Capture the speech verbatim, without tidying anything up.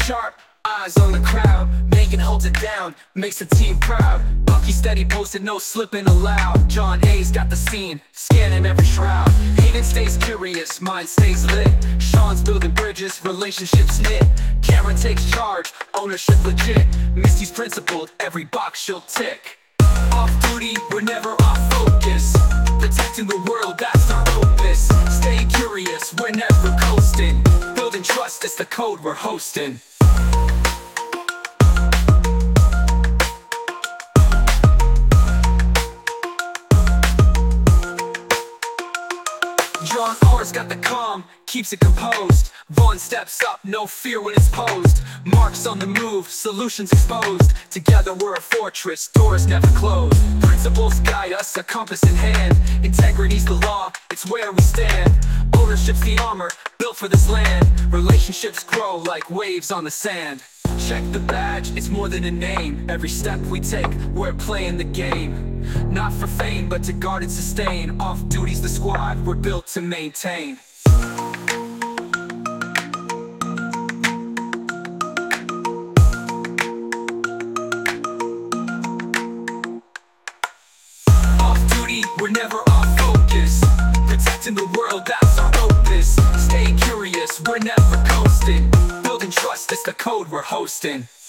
sharp, eyes on the crowd. Megan holds it down, makes the team proud. Bucky steady posted, no slipping allowed. John A's got the scene, scanning every shroud. Hayden stays curious, mind stays lit. Sean's building bridges, relationships knit. Cameron takes charge, ownership legit. Misty's principled, every box she'll tick. Off duty, we're never off focus. Protecting the world, that's our opus. Stay curious, we're never coasting. Building trust, it's the code we're hosting. John R's got the calm, keeps it composed. Vaughn steps up, no fear when it's posed. Mark's on the move, solutions exposed. Together we're a fortress, doors never close. Principles guide us, a compass in hand. Integrity's the law, it's where we stand. Ownership's the armor, built for this land. Relationships grow like waves on the sand. Check the badge, it's more than a name. Every step we take, we're playing the game. Not for fame, but to guard and sustain. Off duty's the squad, we're built to maintain. Off duty, we're never off focus. Protecting the world, that's our opus. Stay curious, we're never coasting. Building trust, it's the code we're hosting.